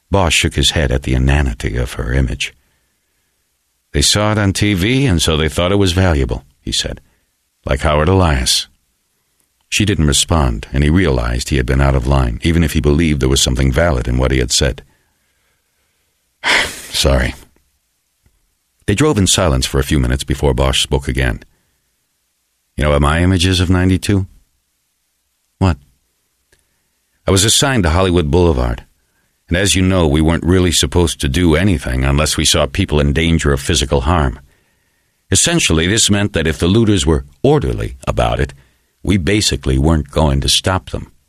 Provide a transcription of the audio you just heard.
Bosch shook his head at the inanity of her image. "They saw it on TV, and so they thought it was valuable," he said. "Like Howard Elias." She didn't respond, and he realized he had been out of line, even if he believed there was something valid in what he had said. "Sorry." They drove in silence for a few minutes before Bosch spoke again. "You know what my image is of 92? "What?" "I was assigned to Hollywood Boulevard. And as you know, we weren't really supposed to do anything unless we saw people in danger of physical harm. Essentially, this meant that if the looters were orderly about it, we basically weren't going to stop them.